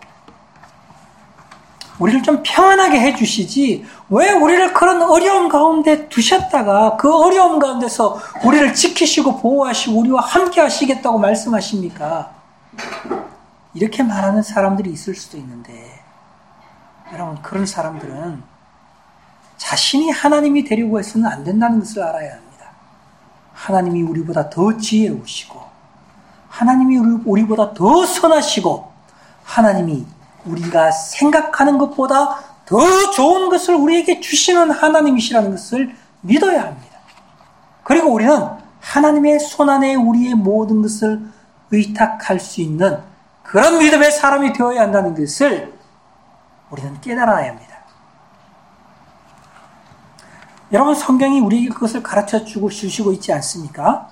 우리를 좀 평안하게 해주시지 왜 우리를 그런 어려움 가운데 두셨다가 그 어려움 가운데서 우리를 지키시고 보호하시고 우리와 함께 하시겠다고 말씀하십니까? 이렇게 말하는 사람들이 있을 수도 있는데 여러분, 그런 사람들은 자신이 하나님이 되려고 해서는 안 된다는 것을 알아야 합니다. 하나님이 우리보다 더 지혜로우시고 하나님이 우리보다 더 선하시고 하나님이 우리가 생각하는 것보다 더 좋은 것을 우리에게 주시는 하나님이시라는 것을 믿어야 합니다. 그리고 우리는 하나님의 손안에 우리의 모든 것을 의탁할 수 있는 그런 믿음의 사람이 되어야 한다는 것을 우리는 깨달아야 합니다. 여러분, 성경이 우리에게 그것을 가르쳐 주고 주시고 있지 않습니까?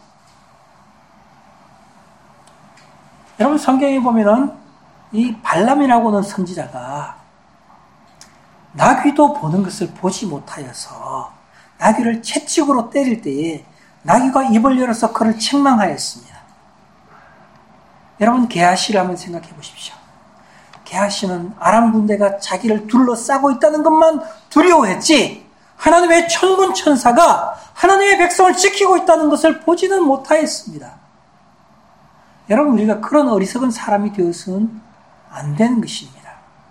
여러분, 성경에 보면은 이 발람이라고 하는 선지자가 나귀도 보는 것을 보지 못하여서 나귀를 채찍으로 때릴 때에 나귀가 입을 열어서 그를 책망하였습니다. 여러분, 게하시를 한번 생각해 보십시오. 게하시는 아람 군대가 자기를 둘러싸고 있다는 것만 두려워했지 하나님의 천군 천사가 하나님의 백성을 지키고 있다는 것을 보지는 못하였습니다. 여러분, 우리가 그런 어리석은 사람이 되어서는 안 되는 것입니다.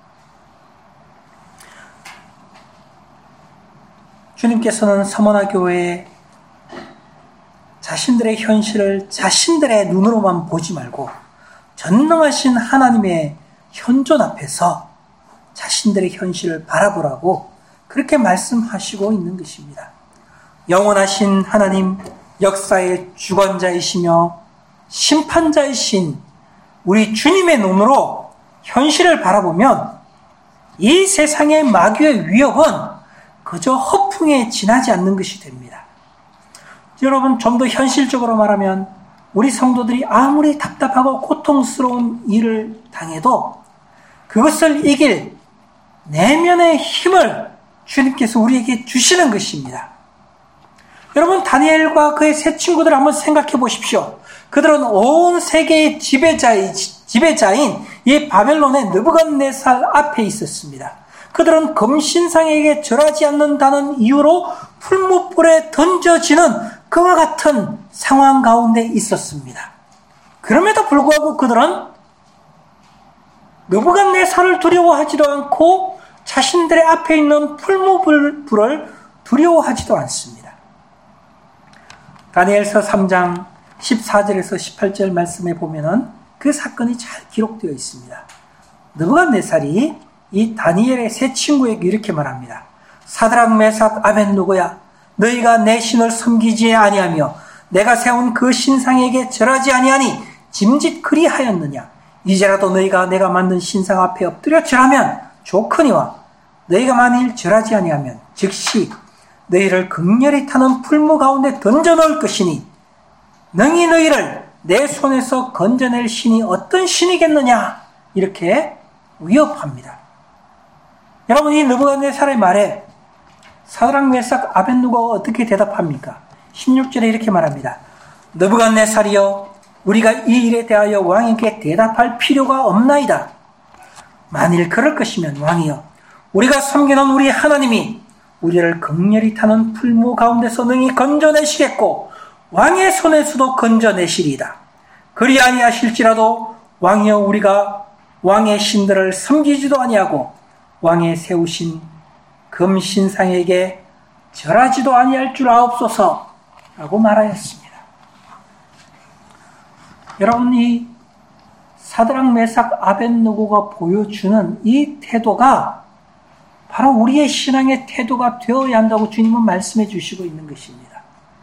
주님께서는 서머나 교회에 자신들의 현실을 자신들의 눈으로만 보지 말고 전능하신 하나님의 현존 앞에서 자신들의 현실을 바라보라고 그렇게 말씀하시고 있는 것입니다. 영원하신 하나님, 역사의 주관자이시며 심판자이신 우리 주님의 눈으로 현실을 바라보면 이 세상의 마귀의 위협은 그저 허풍에 지나지 않는 것이 됩니다. 여러분, 좀 더 현실적으로 말하면 우리 성도들이 아무리 답답하고 고통스러운 일을 당해도 그것을 이길 내면의 힘을 주님께서 우리에게 주시는 것입니다. 여러분, 다니엘과 그의 세 친구들을 한번 생각해 보십시오. 그들은 온 세계의 지배자인, 지배자인 이 바벨론의 느부갓네살 앞에 있었습니다. 그들은 금신상에게 절하지 않는다는 이유로 풀무불에 던져지는 그와 같은 상황 가운데 있었습니다. 그럼에도 불구하고 그들은 느부갓네살을 두려워하지도 않고 자신들의 앞에 있는 풀무불을 두려워하지도 않습니다. 다니엘서 삼 장 십사 절에서 십팔 절 말씀에 보면은 그 사건이 잘 기록되어 있습니다. 느부갓네살이 이 다니엘의 세 친구에게 이렇게 말합니다. 사드락, 메삭, 아벳느고야, 너희가 내 신을 섬기지 아니하며 내가 세운 그 신상에게 절하지 아니하니 짐짓 그리하였느냐. 이제라도 너희가 내가 만든 신상 앞에 엎드려 절하면 좋거니와 너희가 만일 절하지 아니하면 즉시 너희를 극렬히 타는 풀무 가운데 던져 넣을 것이니 능히 너희를 내 손에서 건져낼 신이 어떤 신이겠느냐. 이렇게 위협합니다. 여러분, 이 느부갓네살의 말에 사드락, 메삭, 아벳느고가 어떻게 대답합니까? 십육 절에 이렇게 말합니다. 느부갓네살이여, 우리가 이 일에 대하여 왕에게 대답할 필요가 없나이다. 만일 그럴 것이면 왕이여, 우리가 섬기는 우리 하나님이 우리를 극렬히 타는 풀무 가운데서 능히 건져내시겠고 왕의 손에서도 건져내시리이다. 그리 아니하실지라도 왕이여, 우리가 왕의 신들을 섬기지도 아니하고 왕의 세우신 금신상에게 절하지도 아니할 줄 아옵소서 라고 말하였습니다. 여러분, 이 사드락, 메삭, 아벳느고가 보여주는 이 태도가 바로 우리의 신앙의 태도가 되어야 한다고 주님은 말씀해 주시고 있는 것입니다.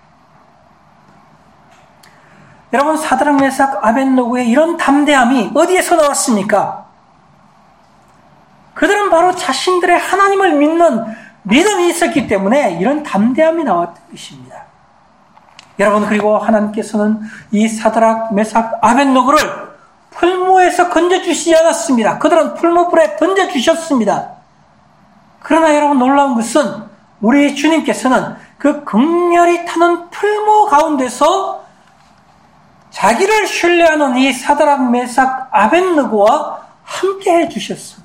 여러분, 사드락, 메삭, 아벳느고의 이런 담대함이 어디에서 나왔습니까? 그들은 바로 자신들의 하나님을 믿는 믿음이 있었기 때문에 이런 담대함이 나왔던 것입니다. 여러분, 그리고 하나님께서는 이 사드락, 메삭, 아벳느고를 풀무에서 건져주시지 않았습니다. 그들은 풀무불에 던져주셨습니다. 그러나 여러분, 놀라운 것은 우리 주님께서는 그 극렬히 타는 풀무 가운데서 자기를 신뢰하는 이 사드락, 메삭, 아벳느고와 함께 해주셨습니다.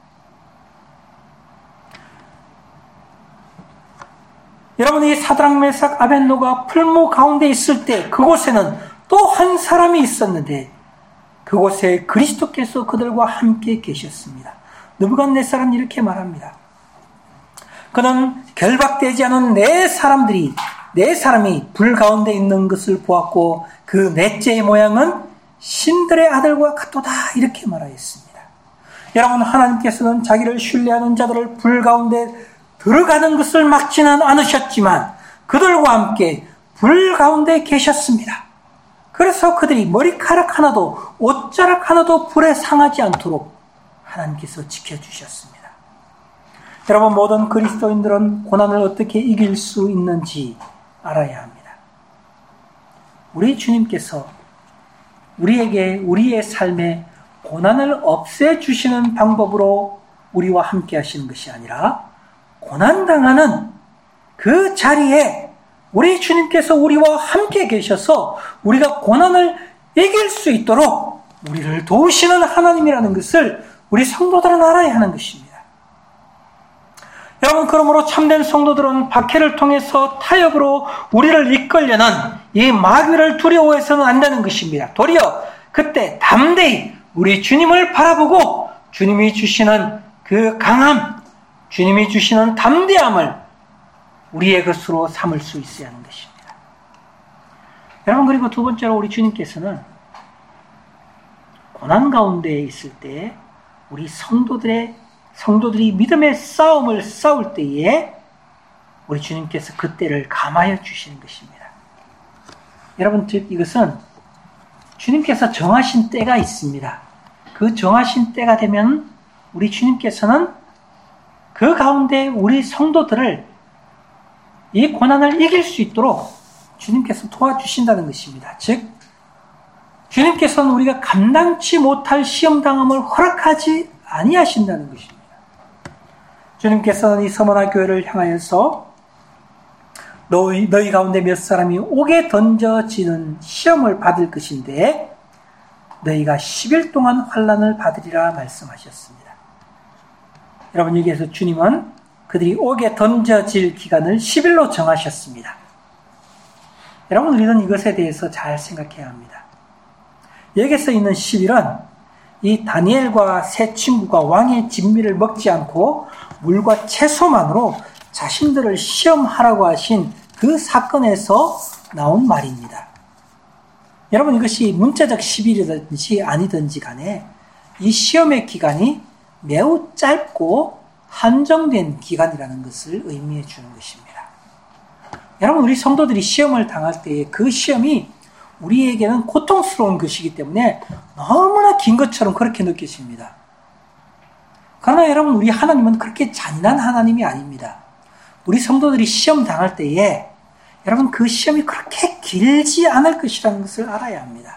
여러분, 이 사드락, 메삭, 아벳느고가 풀무 가운데 있을 때 그곳에는 또 한 사람이 있었는데 그곳에 그리스도께서 그들과 함께 계셨습니다. 느부갓네살은 이렇게 말합니다. 그는 결박되지 않은 네 사람들이 네 사람이 불 가운데 있는 것을 보았고 그 넷째의 모양은 신들의 아들과 같도다, 이렇게 말하였습니다. 여러분, 하나님께서는 자기를 신뢰하는 자들을 불 가운데 들어가는 것을 막지는 않으셨지만 그들과 함께 불 가운데 계셨습니다. 그래서 그들이 머리카락 하나도 옷자락 하나도 불에 상하지 않도록 하나님께서 지켜주셨습니다. 여러분, 모든 그리스도인들은 고난을 어떻게 이길 수 있는지 알아야 합니다. 우리 주님께서 우리에게 우리의 삶에 고난을 없애주시는 방법으로 우리와 함께 하시는 것이 아니라 고난당하는 그 자리에 우리 주님께서 우리와 함께 계셔서 우리가 고난을 이길 수 있도록 우리를 도우시는 하나님이라는 것을 우리 성도들은 알아야 하는 것입니다. 여러분, 그러므로 참된 성도들은 박해를 통해서 타협으로 우리를 이끌려는 이 마귀를 두려워해서는 안 되는 것입니다. 도리어 그때 담대히 우리 주님을 바라보고 주님이 주시는 그 강함, 주님이 주시는 담대함을 우리의 것으로 삼을 수 있어야 하는 것입니다. 여러분, 그리고 두 번째로 우리 주님께서는 고난 가운데 있을 때 우리 성도들의 성도들이 믿음의 싸움을 싸울 때에 우리 주님께서 그때를 감하여 주시는 것입니다. 여러분, 즉 이것은 주님께서 정하신 때가 있습니다. 그 정하신 때가 되면 우리 주님께서는 그 가운데 우리 성도들을 이 고난을 이길 수 있도록 주님께서 도와주신다는 것입니다. 즉 주님께서는 우리가 감당치 못할 시험당함을 허락하지 아니하신다는 것입니다. 주님께서는 이 서머나 교회를 향하여서 너희, 너희 가운데 몇 사람이 옥에 던져지는 시험을 받을 것인데 너희가 십 일 동안 환난을 받으리라 말씀하셨습니다. 여러분, 여기에서 주님은 그들이 옥에 던져질 기간을 십 일로 정하셨습니다. 여러분, 우리는 이것에 대해서 잘 생각해야 합니다. 여기서 있는 십 일은 이 다니엘과 세 친구가 왕의 진미를 먹지 않고 물과 채소만으로 자신들을 시험하라고 하신 그 사건에서 나온 말입니다. 여러분, 이것이 문자적 십 일이든지 아니든지 간에 이 시험의 기간이 매우 짧고 한정된 기간이라는 것을 의미해 주는 것입니다. 여러분, 우리 성도들이 시험을 당할 때에 그 시험이 우리에게는 고통스러운 것이기 때문에 너무나 긴 것처럼 그렇게 느껴집니다. 그러나 여러분, 우리 하나님은 그렇게 잔인한 하나님이 아닙니다. 우리 성도들이 시험 당할 때에 여러분, 그 시험이 그렇게 길지 않을 것이라는 것을 알아야 합니다.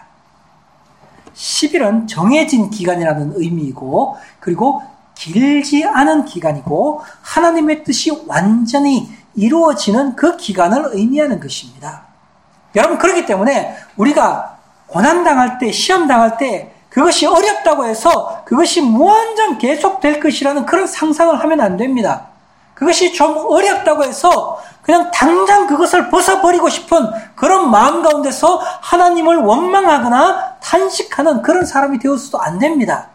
십 일은 정해진 기간이라는 의미이고, 그리고 길지 않은 기간이고, 하나님의 뜻이 완전히 이루어지는 그 기간을 의미하는 것입니다. 여러분, 그렇기 때문에 우리가 고난당할 때, 시험당할 때 그것이 어렵다고 해서 그것이 무한정 계속될 것이라는 그런 상상을 하면 안 됩니다. 그것이 좀 어렵다고 해서 그냥 당장 그것을 벗어버리고 싶은 그런 마음 가운데서 하나님을 원망하거나 탄식하는 그런 사람이 되어서도 안 됩니다.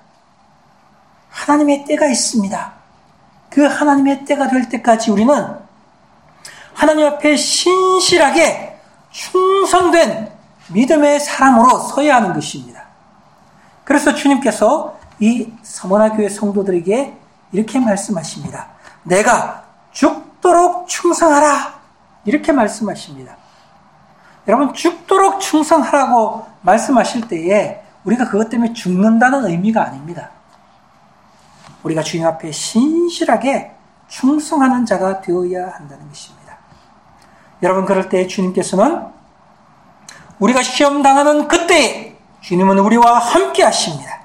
하나님의 때가 있습니다. 그 하나님의 때가 될 때까지 우리는 하나님 앞에 신실하게 충성된 믿음의 사람으로 서야 하는 것입니다. 그래서 주님께서 이 서머나 교회 성도들에게 이렇게 말씀하십니다. 내가 죽도록 충성하라, 이렇게 말씀하십니다. 여러분, 죽도록 충성하라고 말씀하실 때에 우리가 그것 때문에 죽는다는 의미가 아닙니다. 우리가 주님 앞에 신실하게 충성하는 자가 되어야 한다는 것입니다. 여러분, 그럴 때 주님께서는 우리가 시험당하는 그때에 주님은 우리와 함께 하십니다.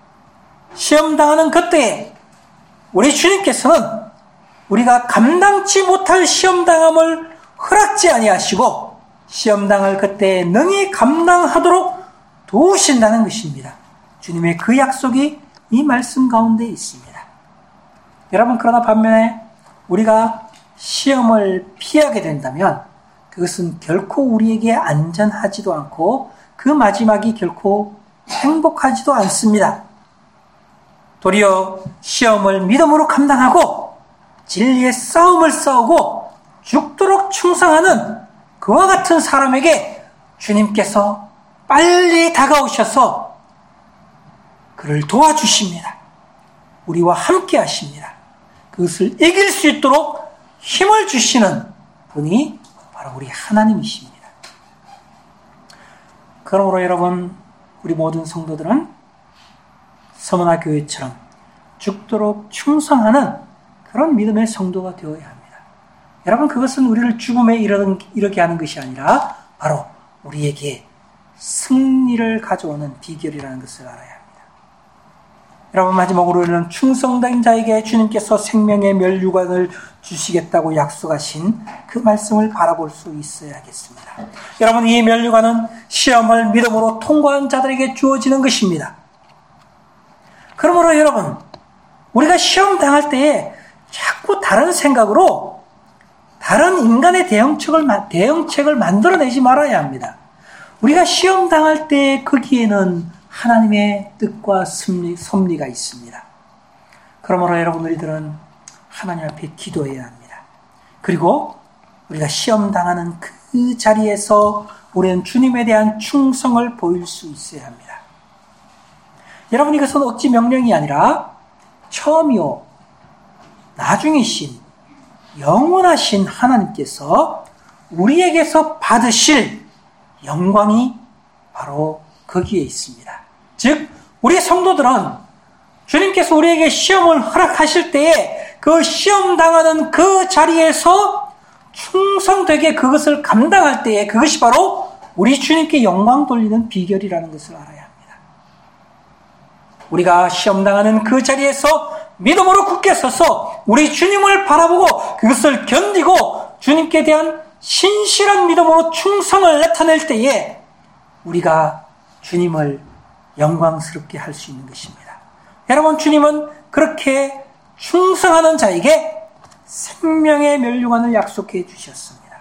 시험당하는 그때에 우리 주님께서는 우리가 감당치 못할 시험당함을 허락지 아니하시고 시험당할 그때에 능히 감당하도록 도우신다는 것입니다. 주님의 그 약속이 이 말씀 가운데 있습니다. 여러분, 그러나 반면에 우리가 시험을 피하게 된다면 그것은 결코 우리에게 안전하지도 않고 그 마지막이 결코 행복하지도 않습니다. 도리어 시험을 믿음으로 감당하고 진리의 싸움을 싸우고 죽도록 충성하는 그와 같은 사람에게 주님께서 빨리 다가오셔서 그를 도와주십니다. 우리와 함께 하십니다. 그것을 이길 수 있도록 힘을 주시는 분이 바로 우리 하나님이십니다. 그러므로 여러분, 우리 모든 성도들은 서머나 교회처럼 죽도록 충성하는 그런 믿음의 성도가 되어야 합니다. 여러분, 그것은 우리를 죽음에 이르게 하는 것이 아니라 바로 우리에게 승리를 가져오는 비결이라는 것을 알아야 합니다. 여러분, 마지막으로 우리는 충성된 자에게 주님께서 생명의 면류관을 주시겠다고 약속하신 그 말씀을 바라볼 수 있어야겠습니다. 여러분, 이 면류관은 시험을 믿음으로 통과한 자들에게 주어지는 것입니다. 그러므로 여러분, 우리가 시험 당할 때에 자꾸 다른 생각으로 다른 인간의 대응책을, 대응책을 만들어내지 말아야 합니다. 우리가 시험 당할 때 거기에는 하나님의 뜻과 섭리, 섭리가 있습니다. 그러므로 여러분, 우리들은 하나님 앞에 기도해야 합니다. 그리고 우리가 시험 당하는 그 자리에서 우리는 주님에 대한 충성을 보일 수 있어야 합니다. 여러분, 이것은 억지 명령이 아니라 처음이요 나중이신 영원하신 하나님께서 우리에게서 받으실 영광이 바로 거기에 있습니다. 즉, 우리 성도들은 주님께서 우리에게 시험을 허락하실 때에 그 시험 당하는 그 자리에서 충성되게 그것을 감당할 때에 그것이 바로 우리 주님께 영광 돌리는 비결이라는 것을 알아야 합니다. 우리가 시험 당하는 그 자리에서 믿음으로 굳게 서서 우리 주님을 바라보고 그것을 견디고 주님께 대한 신실한 믿음으로 충성을 나타낼 때에 우리가 주님을 영광스럽게 할 수 있는 것입니다. 여러분, 주님은 그렇게 충성하는 자에게 생명의 면류관을 약속해 주셨습니다.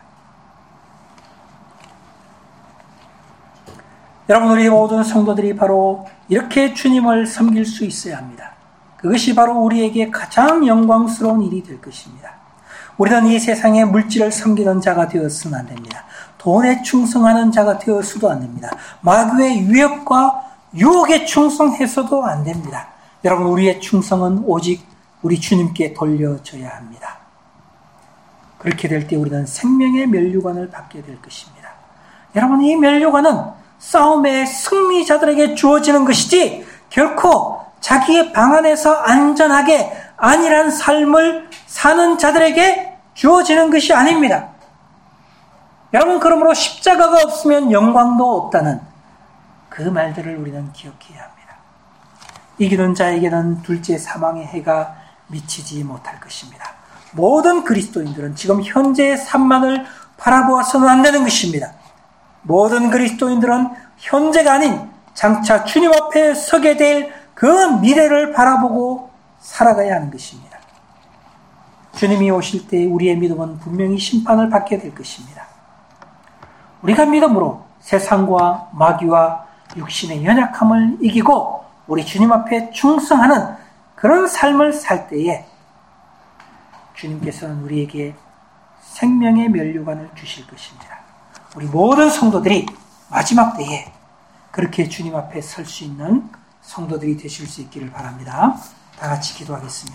여러분, 우리 모든 성도들이 바로 이렇게 주님을 섬길 수 있어야 합니다. 그것이 바로 우리에게 가장 영광스러운 일이 될 것입니다. 우리는 이 세상에 물질을 섬기는 자가 되었으면 안 됩니다. 돈에 충성하는 자가 되어서도 안 됩니다. 마귀의 위협과 유혹에 충성해서도 안 됩니다. 여러분, 우리의 충성은 오직 우리 주님께 돌려줘야 합니다. 그렇게 될 때 우리는 생명의 면류관을 받게 될 것입니다. 여러분, 이 면류관은 싸움의 승리자들에게 주어지는 것이지 결코 자기의 방 안에서 안전하게 안일한 삶을 사는 자들에게 주어지는 것이 아닙니다. 여러분, 그러므로 십자가가 없으면 영광도 없다는 그 말들을 우리는 기억해야 합니다. 이기는 자에게는 둘째 사망의 해가 미치지 못할 것입니다. 모든 그리스도인들은 지금 현재의 삶만을 바라보아서는 안 되는 것입니다. 모든 그리스도인들은 현재가 아닌 장차 주님 앞에 서게 될 그 미래를 바라보고 살아가야 하는 것입니다. 주님이 오실 때 우리의 믿음은 분명히 심판을 받게 될 것입니다. 우리가 믿음으로 세상과 마귀와 육신의 연약함을 이기고 우리 주님 앞에 충성하는 그런 삶을 살 때에 주님께서는 우리에게 생명의 면류관을 주실 것입니다. 우리 모든 성도들이 마지막 때에 그렇게 주님 앞에 설 수 있는 성도들이 되실 수 있기를 바랍니다. 다 같이 기도하겠습니다.